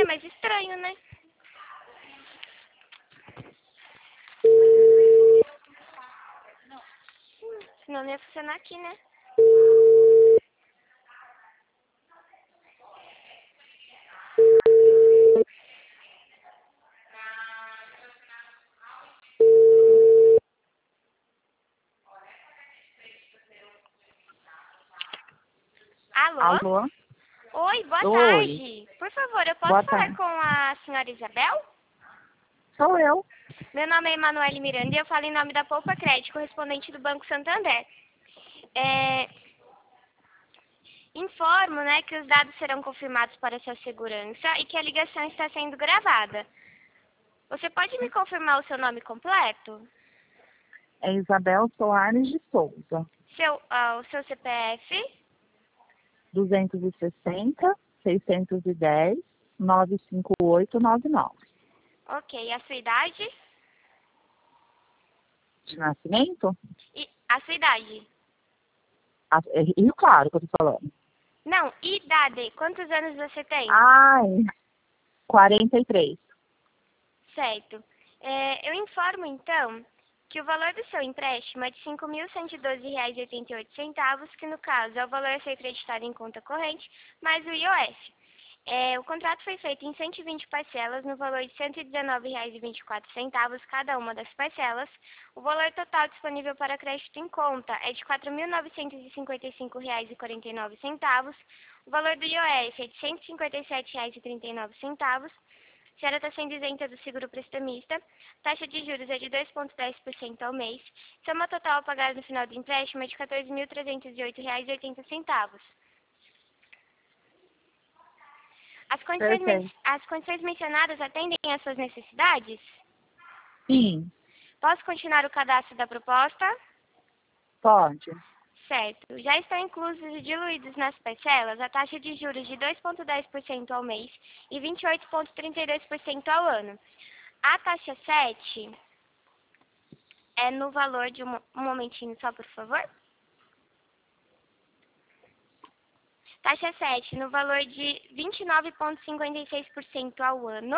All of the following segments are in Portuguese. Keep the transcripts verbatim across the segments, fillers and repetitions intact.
É, mas estranho, né? Senão não ia funcionar aqui, né? Alô? Alô? Oi, boa Oi. tarde. Por favor, eu posso Boa falar tarde. com a senhora Isabel? Sou eu. Meu nome é Emanuele Miranda e eu falo em nome da Poupa Crédito, correspondente do Banco Santander. É... Informo, né, que os dados serão confirmados para sua segurança e que a ligação está sendo gravada. Você pode me confirmar o seu nome completo? É Isabel Soares de Souza. Seu, ah, o seu C P F? duzentos e sessenta, seiscentos e dez, nove cinco oito nove nove. Ok. A sua idade? De nascimento? E a sua idade? Ah, é Rio Claro que eu tô falando. Não, idade. Quantos anos você tem? Ai, quarenta e três. Certo. É, eu informo, então, que o valor do seu empréstimo é de cinco mil cento e doze reais e oitenta e oito centavos, que no caso é o valor a ser acreditado em conta corrente, mais o I O F. É, o contrato foi feito em cento e vinte parcelas, no valor de cento e dezenove reais e vinte e quatro centavos cada uma das parcelas. O valor total disponível para crédito em conta é de quatro mil novecentos e cinquenta e cinco reais e quarenta e nove centavos. O valor do I O F é de cento e cinquenta e sete reais e trinta e nove centavos. A senhora está sendo isenta do seguro prestamista. Taxa de juros é de dois vírgula dez por cento ao mês. Soma total a pagar no final do empréstimo é de quatorze mil trezentos e oito reais e oitenta centavos. As condições, men- Perfeito. as condições mencionadas atendem às suas necessidades? Sim, Posso continuar o cadastro da proposta? pode. Certo. Já estão inclusos e diluídos nas parcelas a taxa de juros de dois vírgula dez por cento ao mês e vinte e oito vírgula trinta e dois por cento ao ano. A taxa sete é no valor de... Um, um momentinho só, por favor. Taxa sete no valor de vinte e nove vírgula cinquenta e seis por cento ao ano.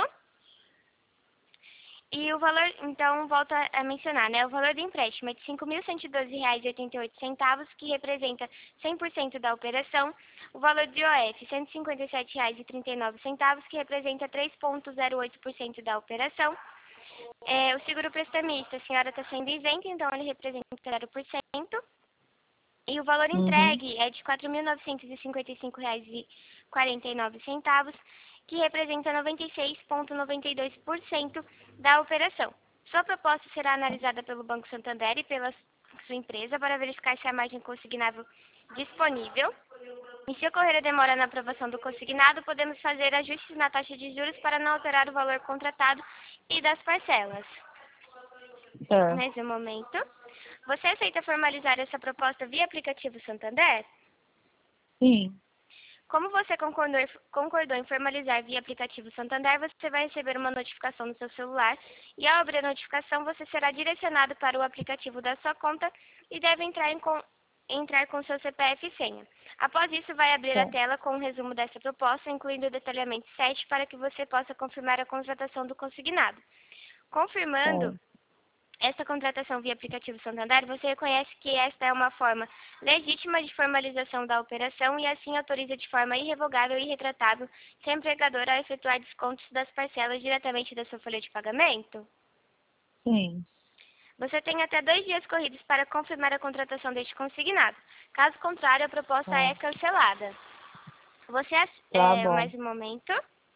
E o valor, então, volto a mencionar, né? O valor do empréstimo é de cinco mil cento e doze reais e oitenta e oito centavos, que representa cem por cento da operação. O valor do I O F, cento e cinquenta e sete reais e trinta e nove centavos, que representa três vírgula zero oito por cento da operação. É, o seguro prestamista, a senhora está sendo isenta, então ele representa zero por cento. E o valor Uhum. entregue é de quatro mil novecentos e cinquenta e cinco reais e quarenta e nove centavos, que representa noventa e seis vírgula noventa e dois por cento da operação. Sua proposta será analisada pelo Banco Santander e pela sua empresa para verificar se há margem consignável disponível. E se ocorrer a demora na aprovação do consignado, podemos fazer ajustes na taxa de juros para não alterar o valor contratado e das parcelas. É. Mais um momento. Você aceita formalizar essa proposta via aplicativo Santander? Sim. Como você concordou, concordou em formalizar via aplicativo Santander, você vai receber uma notificação no seu celular e ao abrir a notificação você será direcionado para o aplicativo da sua conta e deve entrar, em, entrar com seu C P F e senha. Após isso, vai abrir a Tá. tela com um resumo dessa proposta, incluindo o detalhamento sete, para que você possa confirmar a contratação do consignado. Confirmando Tá. esta contratação via aplicativo Santander, você reconhece que esta é uma forma legítima de formalização da operação e assim autoriza de forma irrevogável e irretratável seu empregador a efetuar descontos das parcelas diretamente da sua folha de pagamento? Sim. Você tem até dois dias corridos para confirmar a contratação deste consignado. Caso contrário, a proposta Tá. é cancelada. Você, Tá é, bom. mais um momento.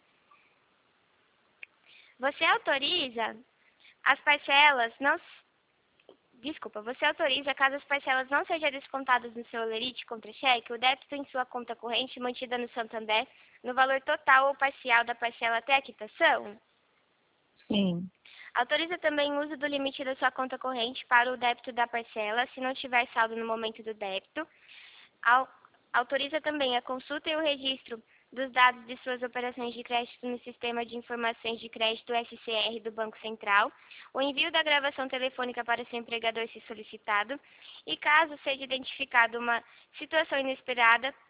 Você autoriza as parcelas não... Desculpa, você autoriza, caso as parcelas não sejam descontadas no seu lerite contra cheque, o débito em sua conta corrente mantida no Santander, no valor total ou parcial da parcela até a quitação? Sim. Autoriza também o uso do limite da sua conta corrente para o débito da parcela, se não tiver saldo no momento do débito. Autoriza também a consulta e o registro dos dados de suas operações de crédito no Sistema de Informações de Crédito S C R do Banco Central, o envio da gravação telefônica para seu empregador se solicitado, e caso seja identificada uma situação inesperada,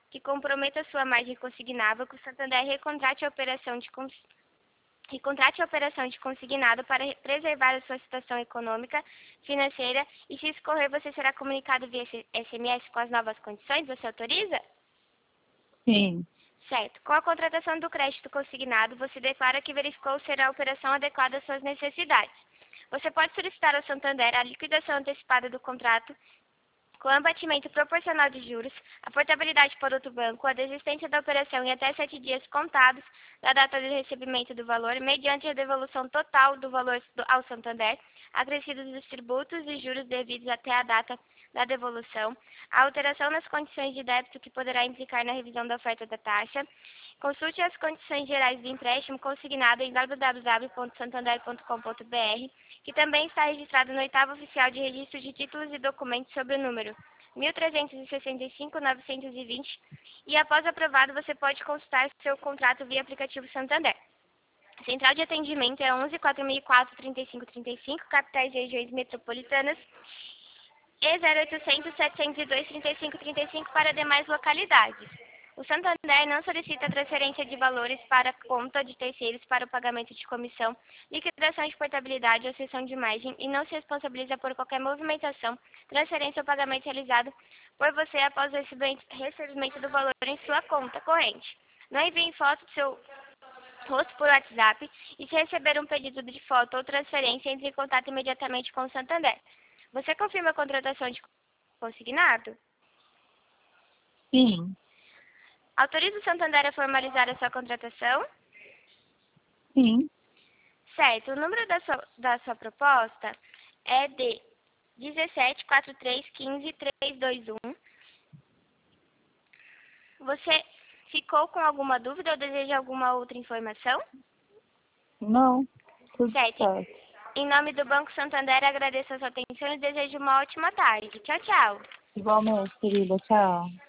que comprometa sua margem consignável, que o Santander recontrate a operação de cons... recontrate a operação de consignado para preservar a sua situação econômica, financeira, e se escorrer, você será comunicado via S M S com as novas condições. Você autoriza? Sim. Certo. Com a contratação do crédito consignado, você declara que verificou ser a operação adequada às suas necessidades. Você pode solicitar ao Santander a liquidação antecipada do contrato com abatimento proporcional de juros, a portabilidade para outro banco, a desistência da operação em até sete dias contados da data de recebimento do valor, mediante a devolução total do valor ao Santander, acrescidos dos tributos e juros devidos até a data da devolução, a alteração nas condições de débito que poderá implicar na revisão da oferta da taxa. Consulte as condições gerais do empréstimo consignado em w w w ponto santander ponto com ponto b r, que também está registrado no oitavo Oficial de Registro de Títulos e Documentos sob o número mil trezentos e sessenta e cinco, novecentos e vinte, e após aprovado você pode consultar seu contrato via aplicativo Santander. Central de atendimento é onze, quatro mil e quatro, trinta e cinco trinta e cinco, capitais e regiões metropolitanas, e zero oitocentos, setecentos e dois, trinta e cinco trinta e cinco para demais localidades. O Santander não solicita transferência de valores para conta de terceiros para o pagamento de comissão, liquidação de portabilidade ou cessão de margem e não se responsabiliza por qualquer movimentação, transferência ou pagamento realizado por você após o recebimento do valor em sua conta corrente. Não envie foto do seu rosto por WhatsApp e, se receber um pedido de foto ou transferência, entre em contato imediatamente com o Santander. Você confirma a contratação de consignado? Sim. Autoriza o Santander a formalizar a sua contratação? Sim. Certo. O número da sua, da sua proposta é de dezessete, quarenta e três, quinze, trezentos e vinte e um. Você ficou com alguma dúvida ou deseja alguma outra informação? Não. Tudo Certo. certo. Em nome do Banco Santander, agradeço a sua atenção e desejo uma ótima tarde. Tchau, tchau. Igualmente, querida. Tchau.